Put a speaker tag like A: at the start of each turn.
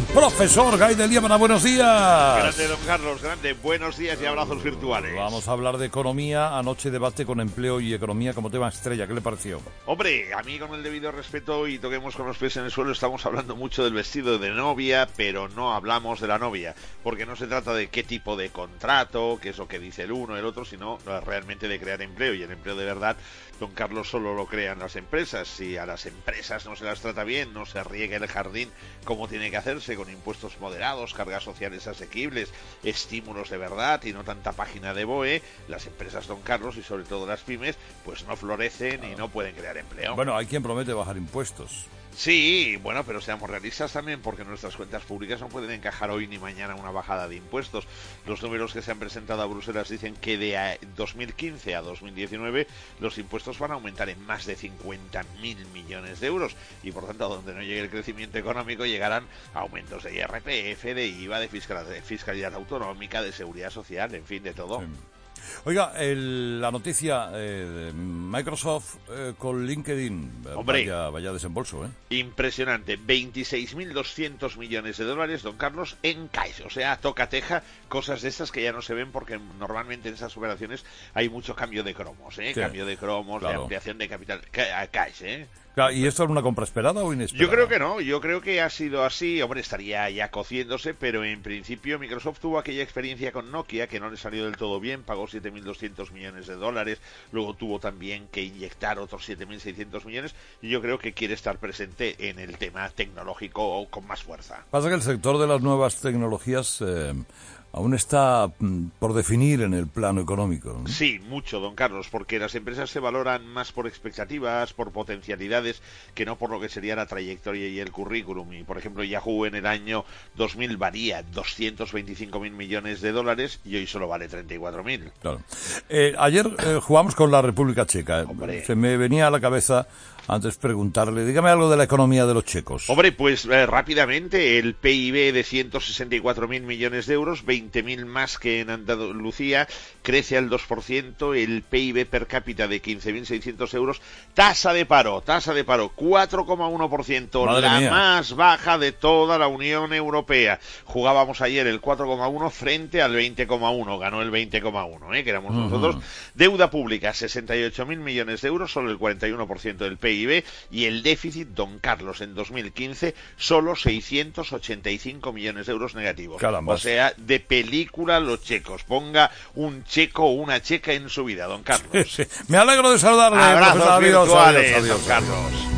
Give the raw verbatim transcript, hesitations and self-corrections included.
A: Profesor Gay de Liébana, buenos días.
B: Grande, don Carlos, grande. Buenos días y abrazos virtuales.
A: Vamos a hablar de economía. Anoche debate con empleo y economía como tema estrella. ¿Qué le pareció?
B: Hombre, a mí con el debido respeto y toquemos con los pies en el suelo, estamos hablando mucho del vestido de novia, pero no hablamos de la novia, porque no se trata de qué tipo de contrato, qué es lo que dice el uno, el otro, sino realmente de crear empleo, y el empleo de verdad, don Carlos, solo lo crean las empresas. Si a las empresas no se las trata bien, no se riega el jardín como tiene que hacerse, con impuestos moderados, cargas sociales asequibles, estímulos de verdad y no tanta página de B O E, las empresas, don Carlos, y sobre todo las pymes, pues no florecen y no pueden crear empleo.
A: Bueno, hay quien promete bajar impuestos.
B: Sí, bueno, pero seamos realistas también, porque nuestras cuentas públicas no pueden encajar hoy ni mañana una bajada de impuestos. Los números que se han presentado a Bruselas dicen que de dos mil quince a dos mil diecinueve los impuestos van a aumentar en más de cincuenta mil millones de euros, y por tanto, donde no llegue el crecimiento económico, llegarán aumentos de I R P F, de I V A, de fiscalidad, de fiscalidad autonómica, de seguridad social, en fin, de todo.
A: Sí. Oiga, el, la noticia eh, de Microsoft eh, con LinkedIn,
B: Hombre,
A: vaya, vaya desembolso, ¿eh?
B: Impresionante, veintiséis mil doscientos millones de dólares, don Carlos, en cash, o sea, toca teja, cosas de estas que ya no se ven porque normalmente en esas operaciones hay mucho cambio de cromos, ¿eh? Sí, cambio de cromos, claro, de ampliación de capital, cash, ¿eh?
A: Claro, ¿y esto es una compra esperada o inesperada?
B: Yo creo que no, yo creo que ha sido así. Hombre, estaría ya cociéndose, pero en principio Microsoft tuvo aquella experiencia con Nokia que no le salió del todo bien, pagó siete mil doscientos millones de dólares, luego tuvo también que inyectar otros siete mil seiscientos millones, y yo creo que quiere estar presente en el tema tecnológico con más fuerza.
A: Pasa que el sector de las nuevas tecnologías eh, aún está mm, por definir en el plano económico, ¿no?
B: Sí, mucho, don Carlos, porque las empresas se valoran más por expectativas, por potencialidades, que no por lo que sería la trayectoria y el currículum. Y, por ejemplo, Yahoo en el año dos mil valía doscientos veinticinco mil millones de dólares y hoy solo vale treinta y cuatro mil.
A: Claro. Eh, ayer eh, jugamos con la República Checa.
B: Hombre.
A: Se me venía a la cabeza antes preguntarle, dígame algo de la economía de los checos.
B: Hombre, pues eh, rápidamente, el P I B de ciento sesenta y cuatro mil millones de euros, veinte mil más que en Andalucía, crece al dos por ciento, el P I B per cápita de quince mil seiscientos euros, tasa de paro, tasa de paro, cuatro coma uno por ciento,
A: Madre
B: la
A: mía.
B: más baja de toda la Unión Europea. Jugábamos ayer el cuatro coma uno frente al veinte coma uno, ganó el veinte coma uno, ¿eh? que éramos uh-huh. nosotros. Deuda pública, sesenta y ocho mil millones de euros, solo el cuarenta y uno por ciento del P I B, y el déficit, don Carlos, en dos mil quince, solo seiscientos ochenta y cinco millones de euros negativos.
A: Caramba.
B: O sea, de película los checos. Ponga un checo o una checa en su vida, don Carlos.
A: Sí, sí. Me alegro de saludarle.
B: Abrazos
A: profesor. Adiós,
B: virtuales,
A: adiós, adiós,
B: don Carlos.